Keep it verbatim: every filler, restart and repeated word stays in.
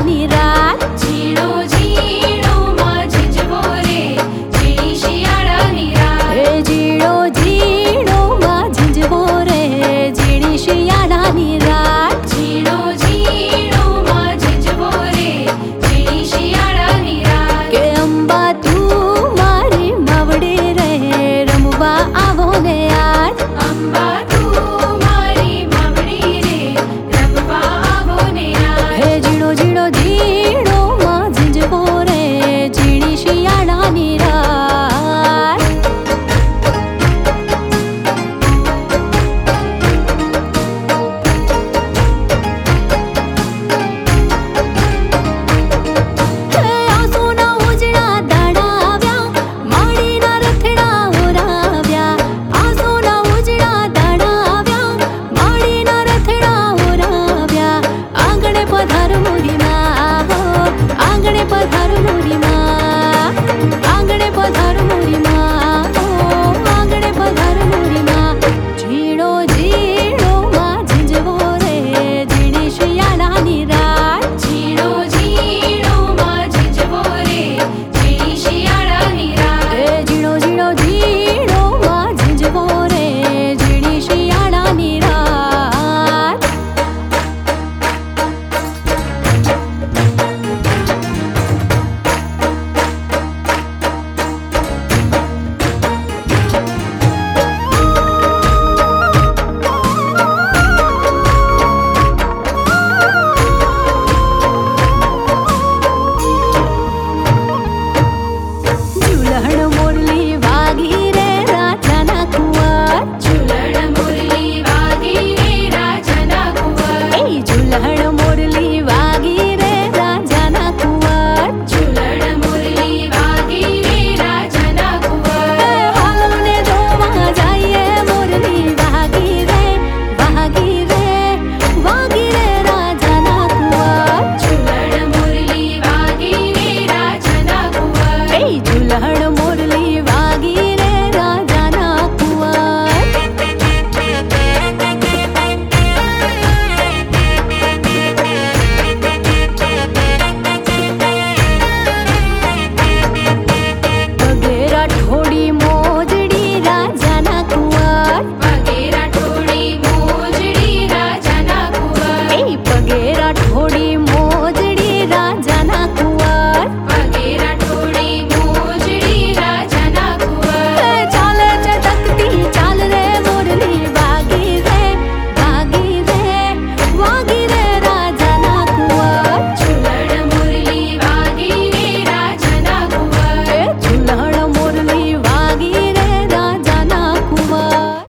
શિયાળાની રાત. ઝીણો ઝીણો માં ઝીંઝવો રે ઝીણી શિયાળાની રાત. એ ઝીણો ઝીણો માં ઝીંઝવો રે ઝીણી શિયાળાની રાત. ઝીણો ઝીણો માં ઝીંઝવો રે ઝીણી શિયાળાની રાત. કે અંબા તું મારી માવડી રે રમવા આવો ને આજ. અંબા તું મારી માવડી રે રમવા આવો ને આજ. હે ઝીણો ઝીણો ઝીણો માં ઝીંઝવો રે ઝીણી શિયાળાની રાત. હે આંસુના ઉજળા દાડા આવ્યા માડીના રથડા ઓરાવ્યા. આંસુના ઉજળા દાડા આવ્યા માડીના રથડા ઓરાવ્યા. આંગણે પધાર મોરી